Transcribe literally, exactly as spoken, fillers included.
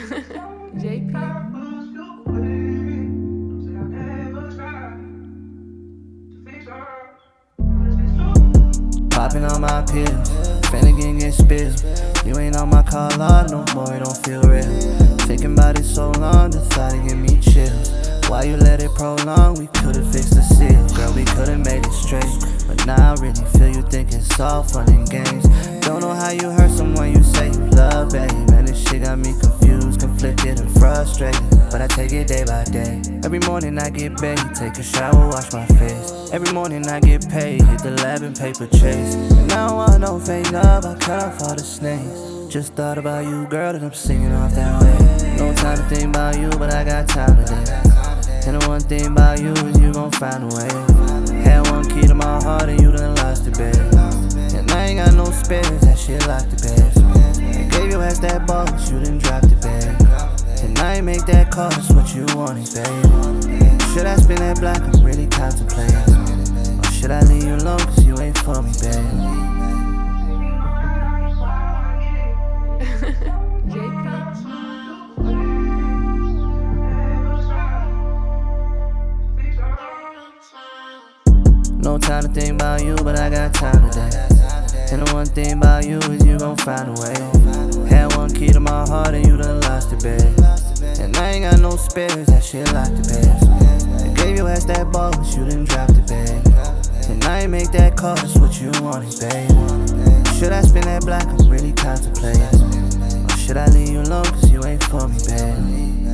J P. Popping on my pills, Finnegan get spilled. You ain't on my call log no more, it don't feel real. Thinking about it so long, the thought it give me chills. Why you let it prolong? We could've fixed the seal, girl, we could've made it straight. But now I really feel you think it's all fun and games. Don't know how you hurt someone you say you love, babe. Man, this shit got me confused, conflicted and frustrated. But I take it day by day. Every morning I get paid, take a shower, wash my face. Every morning I get paid, hit the lab and paper chase. And I don't want no fake love, I cut off all the snakes. Just thought about you, girl, and I'm singing off that way. No time to think about you, but I got time today. And the one thing about you is you gon' find a way. Had one key to my heart and you done lost it, babe. And I ain't got no spares, that shit locked the bed. I gave your ass that ball, but you done dropped it, babe. And I ain't make that call, that's what you wanted, babe. Should I spin that block, I'm really contemplating. Or should I leave you alone, cause you ain't for me, babe. No time to think about you, but I got time today. And the one thing about you is you gon' find a way. Had one key to my heart and you done lost it, babe. And I ain't got no spares, that shit locked the bed. I gave your ass that ball, but you done dropped it, babe. And I ain't make that call, that's what you wanted, babe. Should I spin that block, I'm really contemplating. Or should I leave you alone, cause you ain't for me, babe.